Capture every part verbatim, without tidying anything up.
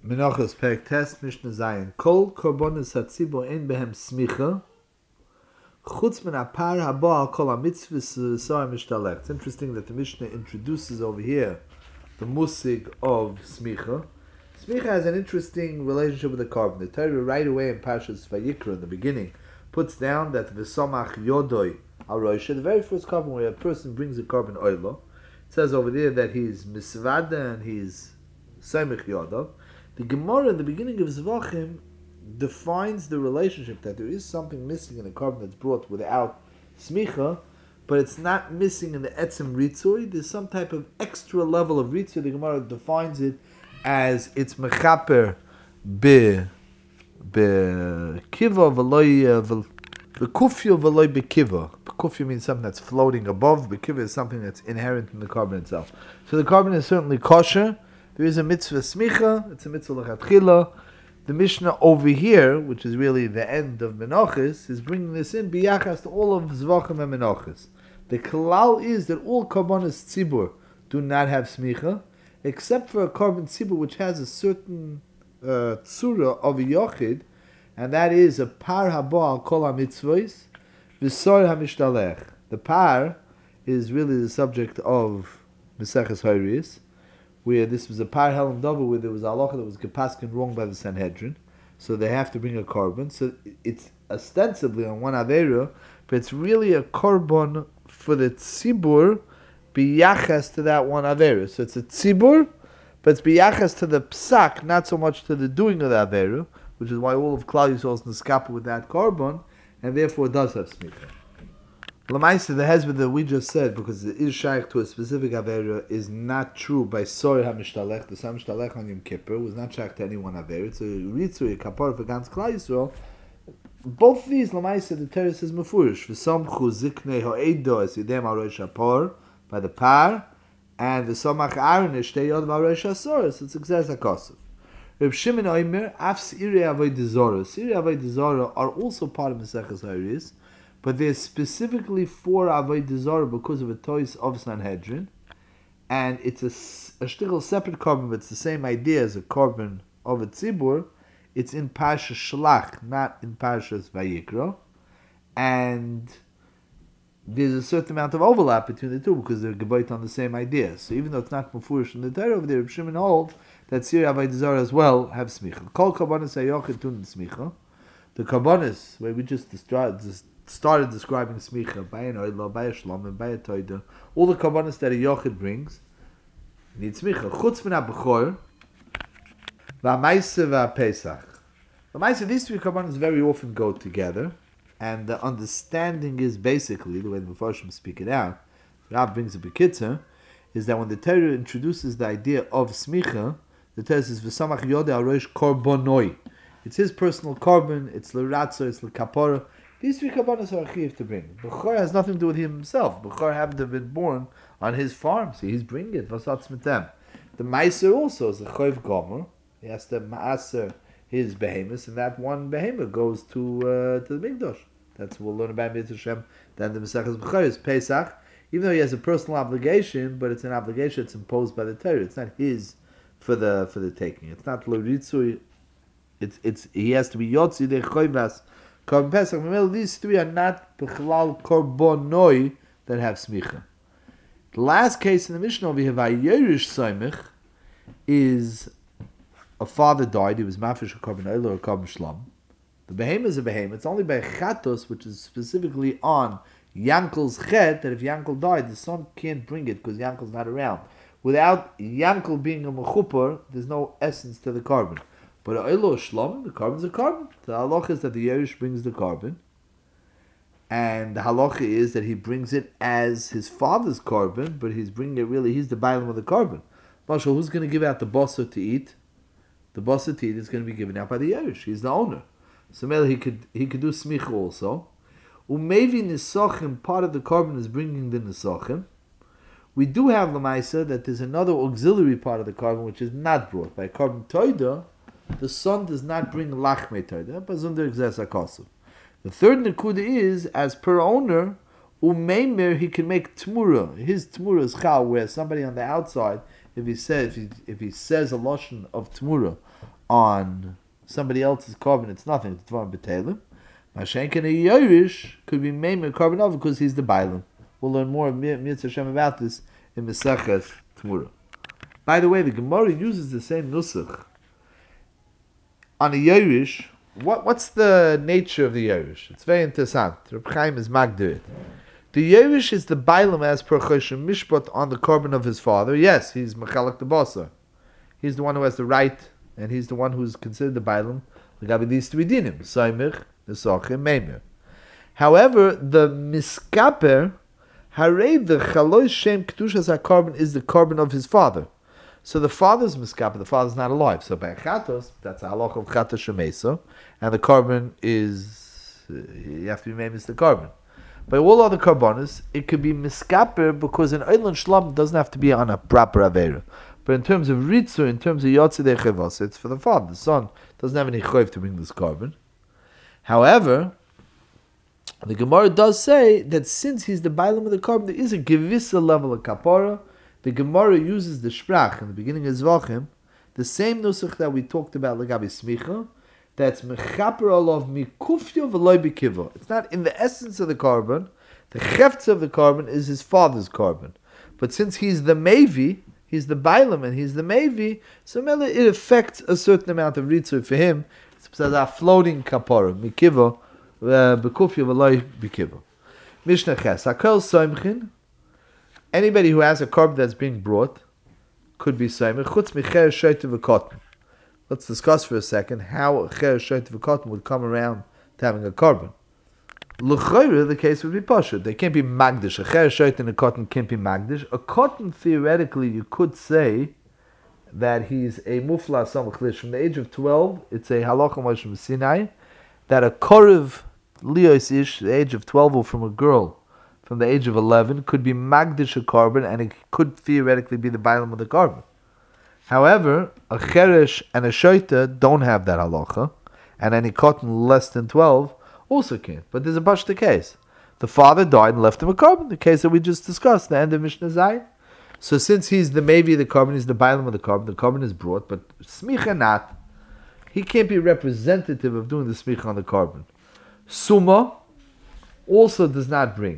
Menachos Perek Tes Mishnah Zayin. Kol korbanos hatzibur ein behem smicha. Chutz min apar haba al kol hamitzvahs v'sar mishtalech. It's interesting that the Mishnah introduces over here the musig of smicha. Smicha has an interesting relationship with the carbon. The Torah right away in Parshas Vayikra in the beginning puts down that v'samach yodoi al roisha, the very first carbon where a person brings a carbon oilo, it says over there that he's misvada and he's samich yodov. The Gemara in the beginning of Zvachim defines the relationship that there is something missing in a carbon that's brought without smicha, but it's not missing in the etzem ritzui. There's some type of extra level of ritzui. The Gemara defines it as it's mechaper be be kiva v'loy v'kufya v'loy bekiva. Kufya means something that's floating above. Bekiva is something that's inherent in the carbon itself. So the carbon is certainly kosher. There is a mitzvah smicha, it's a mitzvah lechatchila. The Mishnah over here, which is really the end of Menachos, is bringing this in biyachas to all of Zvachim and Menachos. The klal is that all karbonos tzibur do not have smicha, except for a carbon tzibur which has a certain uh, tzura of a yochid, and that is a par haba al kol ha-mitzvos, v'sor ha-mishtalech. The par is really the subject of Maseches Horayos, where this was a par helam davar, where there was a halacha that was gepaskin wrong by the Sanhedrin, so they have to bring a korban. So it's ostensibly on one avera, but it's really a korban for the tzibur biyachas to that one avera. So it's a tzibur, but it's biyachas to the psak, not so much to the doing of the avera, which is why all of Klal Yisrael is niskapa with that korban, and therefore it does have smicha. Lamaisa, the hezbollah that we just said, because it is shaykh to a specific avera, is not true by Sor HaMishtalech. The Sor HaMishtalech on Yom Kippur was not shaykh to any one avera. It's a ritzui, a kapar for Gans Klal Yisrael. Both these, Lamaisa, the Torah says mefurish. V'som chu ziknei ha'edo es yidem ha'rosh ha'por, by the par, and v'somach aaron eshtei yod ha'rosh ha'sor, so it's exes ha'kosov. Reb Shimon Oimer, af s'irei avodah zara. S'irei avodah zara are also part of Maseches Horayos, but they're specifically for avodah zara because of a tois of Sanhedrin, and it's a, a shtickle separate carbon, but it's the same idea as a carbon of a tzibur. It's in Parshas Shlach, not in Parshas Vayikra, and there's a certain amount of overlap between the two because they're gebayt on the same idea. So even though it's not mufurish in the Torah over there, Reb Shimon holds that Sir avodah zara as well have smicha. Kol karbonos hayochid tun smicha. The karbonos where we just described. started describing smicha by an oila, by a shlom, and by a toida. All the karbanos that a yochid brings need smicha. Chutz min ha-bechor, v'ha-maisa v'ha-pesach. The these three karbanos very often go together, and the understanding is basically, the way the Mefarshim speak it out, Rab brings a bekitzer, is that when the Torah introduces the idea of smicha, the Torah says, v'samach yodei al-rosh korbonoi. It's his personal carbon, it's l'ratzo, it's l'kapora. These three kabbanas are achiv to bring. Bechor has nothing to do with him himself. Bechor happened to have been born on his farm, so he's bringing it. Vasatz mitem. The meiser also is a choiv gomer. He has to maaser his behemoth, and that one behemoth goes to uh, to the mikdash. That's what we'll learn about Mitzvah Shem. Then the Maseches Bechor is Pesach, even though he has a personal obligation, but it's an obligation that's imposed by the Torah. It's not his for the for the taking. It's not loritzui. It's it's he has to be yotzi de choivas. Korban Pesach, remember, these three are not Bechlal Korbonoi that have smicha. The last case in the Mishnah over here, Vayerish Soimich, is a father died, he was Mafish or Korban Oil or Korban Shlom. The behemoth is a behemoth. It's only by Chatos, which is specifically on Yankel's Chet, that if Yankel died, the son can't bring it because Yankel's not around. Without Yankel being a Mechupar, there's no essence to the carbon. But Oilo Shlom, the carbon is a carbon. The halacha is that the Yerush brings the carbon, and the halacha is that he brings it as his father's carbon, but he's bringing it really, he's the bailam of the carbon. Marshal, who's going to give out the bossa to eat? The bossa to eat is going to be given out by the Yerush. He's the owner. So maybe he could he could do smicha also. Umevi nisachim, part of the carbon is bringing the nisachim. We do have lamaisa that there's another auxiliary part of the carbon which is not brought by carbon toida. The son does not bring lachmei toida, but zunder exes akosov. The third nekuda is, as per owner, umeimer, he can make tmura. His tmura is chal, where somebody on the outside, if he says if he, if he says a lashon of tmura on somebody else's carbon, it's nothing. It's Dvarim B'Telim. Mashenkin a Yerush could be Meimer carbon of because he's the Bailam. We'll learn more of Mitzvah Hashem about this in Mesechus Tmura. By the way, the Gemara uses the same nusach on a Yerush. What what's the nature of the Yerush? It's very interesting. Reb Chaim is magdir it. The Yerush is the Bailam as per Choshen Mishpat on the carbon of his father. Yes, he's Mechalak the Basar. He's the one who has the right, and he's the one who's considered the Bailam. Legabi these three dinim: Saimich, Nesachim, Meimer. However, the Miskaper, Harei the Chaloy Shem Kedushas HaCarbon is the carbon of his father. So the father's Miskaper, the father's not alive. So by Chatos, that's a halach of Chatos Shemesa, and the carbon is, uh, you have to be made the carbon. By all other carbonas, it could be Miskaper because an Eilan Shlam doesn't have to be on a proper Avera. But in terms of Ritzu, in terms of Yotzidei Chevos, it's for the father. The son doesn't have any Choyv to bring this carbon. However, the Gemara does say that since he's the Bailam of the carbon, there is a Gevissa level of Kapora. The Gemara uses the Sprach in the beginning of Zvachim, the same nusach that we talked about Legabi Smicha, that's Mechaper Olav Mikufya V'loi B'kiva. It's not in the essence of the carbon. The Cheftz of the carbon is his father's carbon. But since he's the Mevi, he's the Bailam and he's the Mevi, so it affects a certain amount of Ritzui for him. It's a floating Kapora, Mikiva, B'kufya V'loi B'kiva. Mishnah Ches, Hakol Soimchin, anybody who has a carbon that's being brought could be Soimich, Chutz Micher Shoyte V'Kotten. Let's discuss for a second how a Cher Shoyte V'Kotten would come around to having a carbon. L'chayre, the case would be Pashut. They can't be Magdish. A Cher Shoyte and a cotton can't be Magdish. A cotton, theoretically, you could say that he's a Mufla Samachlish. From the age of twelve, it's a Halacha Moshe Sinai, that a Korev Lios Ish, the age of twelve, or from a girl from the age of eleven, could be Magdish a carbon, and it could theoretically be the Bailam of the carbon. However, a Cheresh and a Shoyte don't have that halacha, and any cotton less than twelve also can't. But there's a Pashta case. The father died and left him a carbon, the case that we just discussed, the end of Mishnah Zayin. So since he's the Mevi, the carbon, he's the Bailam of the carbon, the carbon is brought, but Smicha not, he can't be representative of doing the Smicha on the carbon. Summa also does not bring.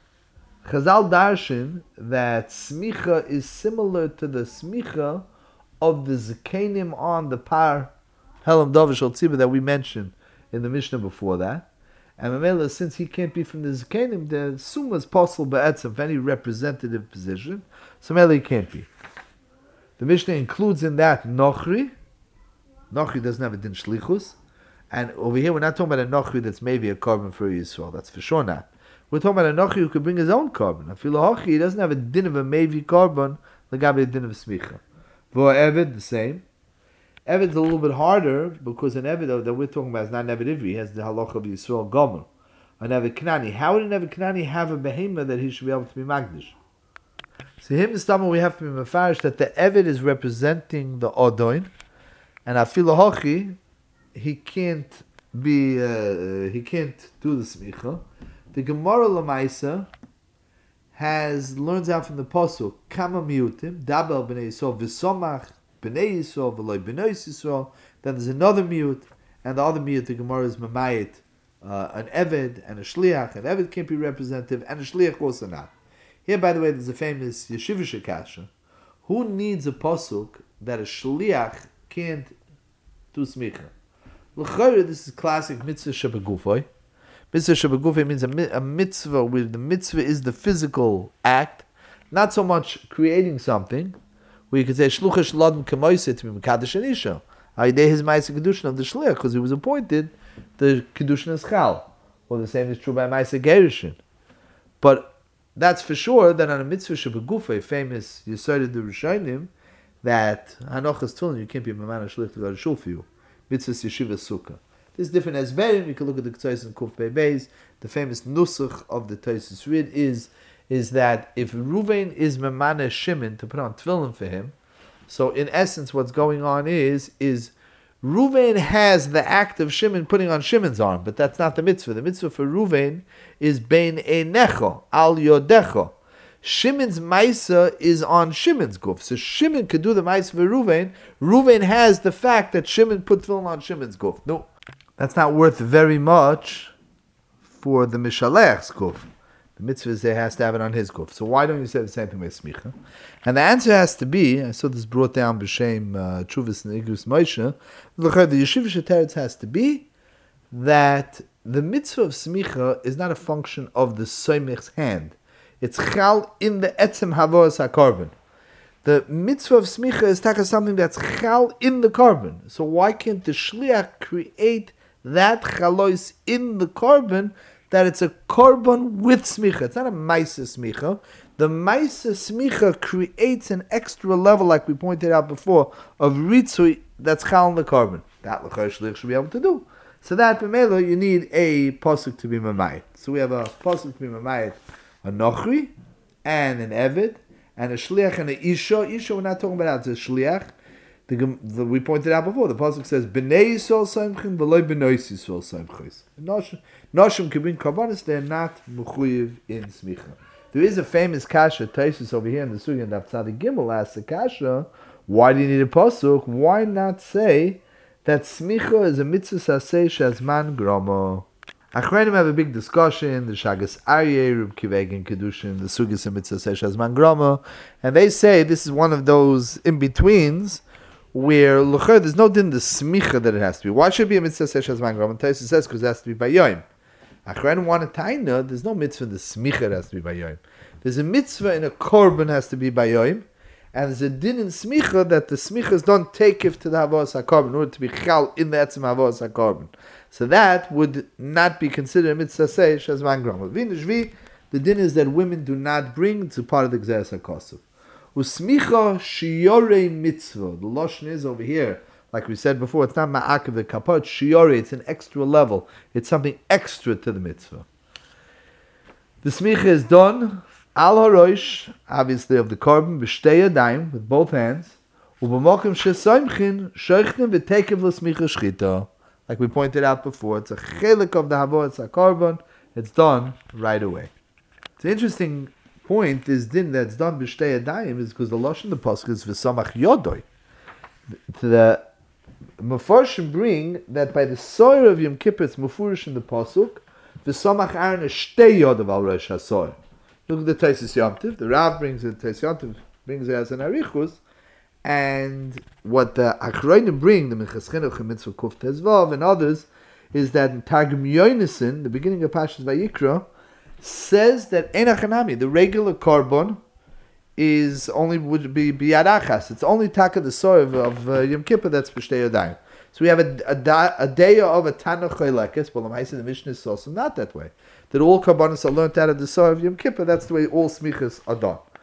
Chazal darshan that Smicha is similar to the Smicha of the Zekanim on the Par Helam Davish al Tzibah that we mentioned in the Mishnah before that. And Mamela, since he can't be from the Zekanim, the Summa is possible ba'etzim of any representative position, so Mamela he can't be. The Mishnah includes in that Nochri. Nochri doesn't have a din shlichus. And over here we're not talking about a Nochri that's maybe a carbon for Yisrael. That's for sure not. We're talking about a Nochri who could bring his own carbon. Afilu Hochi, he doesn't have a din of a Mevi carbon, legabe a din of Smicha. For Evid, the same. Evid's a little bit harder because an Evid that we're talking about is not an Evid Ivri. He has the halacha of Yisrael Gomer. An Evid Knani. How would an Evid Knani have a behemah that he should be able to be Magdish? So him the stammer we have to be mafarish that the Evid is representing the Odoin, and Afilu Hochi, he can't be uh, he can't do the Smicha. The Gemara Lamaisa has learns out from the pasuk Kama miutim dabel b'nei Yisrael v'somach b'nei Yisrael v'loy b'nei Yisrael. Then there's another miut, and the other miut the Gemara is mamayit uh, an eved and a shliach. An eved can't be representative, and a shliach also not. Here, by the way, there's a famous yeshivish kasha. Who needs a pasuk that a shliach can't do smicha? L'chayre, this is classic mitzvah shabagufay. Mitzvah Shabbat means a, a mitzvah where the mitzvah is the physical act, not so much creating something, where you could say, Shlucha Shladim Kamoiset to be Mekadosh and Isha. Idea his Maisa Kedushin of the Shliach, because he was appointed, the Kedushin is Chal. Well, the same is true by Maisa Gerishin. But that's for sure that on a mitzvah Shabbat famous Yesod the Rishonim, that Hanochas Tefillin, you can't be a Mamana Shliach to go to Shul for you. Mitzvah Yeshiva Sukkah. This is different as Berim. You can look at the Ktsois and Kuf Pei Beis. The famous nusach of the Tosis Rid is is that if Ruvain is Memane Shimon to put on tefillin for him, so in essence what's going on is is Ruvain has the act of Shimon putting on Shimon's arm, but that's not the mitzvah. The mitzvah for Ruvain is Bein Einecho Al Yodecho. Shimon's Maisa is on Shimon's Guf. So Shimon could do the Maisa for Ruvain. Ruvain has the fact that Shimon put tefillin on Shimon's Guf. No, that's not worth very much for the Mishalech's Guf. The mitzvah is there has to have it on his Guf. So why don't you say the same thing with Smicha? And the answer has to be, I saw this brought down b'shem Chuvas and Igrus Moshe, the Yeshiva Teretz has to be that the mitzvah of Smicha is not a function of the Soimich's hand. It's chal in the etzem havos hakorban. The mitzvah of smicha is taka something that's chal in the korban. So why can't the shliach create that chalois in the korban that it's a korban with smicha? It's not a maisa smicha. The maisa smicha creates an extra level, like we pointed out before, of ritzui that's chal in the korban. That l'chor shliach should be able to do. So that b'meila you need a pasuk to be mamayit. So we have a pasuk to be mamayit. A nochri, and an eved, and a shliach, and a isha. Isha, we're not talking about it's a shliach. The, the, we pointed out before, the pasuk says, B'nei Yisrael Saimchin, v'loi b'noi Yisrael Saimchis. Noshim can bring karbanis, they're not mechuyev in smicha. There is a famous kasha, Taisus over here in the Sugi, and Daf Gimel asks the kasha, why do you need a pasuk? Why not say that smicha is a mitzvah saseh shazman grama? Achreinim have a big discussion, the Shagas Aryeh, Reb Kiveg, Kedushin, the Sugis and Mitzvah Shazman Grama, and they say this is one of those in-betweens where l'chor there's no din the smicha that it has to be. Why should it be a Mitzvah Shazman Grama? Taisa says because it has to be by Yom. Achreinim want to taina, there's no mitzvah in the smicha that has to be by Yom. There's a mitzvah in a korban has to be by Yom, and there's a din in smicha that the smichas don't take if to the havos hakorban in order to be chal in the etzem havos hakorban. So that would not be considered a mitzvah say shazman grama. V'inishvi, the din is that women do not bring to part of the gzeres hakosov. Usmicha shiyorei mitzvah. The lashon is over here, like we said before, it's not ma'akev the kapot shiyorei. It's an extra level. It's something extra to the mitzvah. The smicha is done al harosh, obviously of the korban b'shtei yadayim with both hands. U'b'mokim shesoimchin shoichnim v'tekev l'smicha shchita. Like we pointed out before, it's a chelik of the havos hakorban. It's done right away. It's an interesting point. This din that's done b'shtei yadayim is because the lashon the pasuk is v'samach yodoi. The Mefarshim bring that by the soil of Yom Kippur it's mufurish in the pasuk v'samach Aaron a shtei yodav al rosh hasoil. Look at the Taisus Yom Tov. The Rav brings it. Taisus Yom Tov brings it as an arichus. And what the Achroinim bring, the Minchas Chinuch and Mitzvah Kuf Tezvav and others, is that in Targum Yonason, the beginning of Pashas Vayikra, says that Ein Achanami, the regular korban, is only would be biyad achas. It's only taka the soil of, of uh, Yom Kippur that's b'shtei yadayim. So we have a a, a day of a Tanach Chaylekes, but the Mishnah is also not that way. That all korbanos are learned out of the soil of Yom Kippur. That's the way all smichas are done.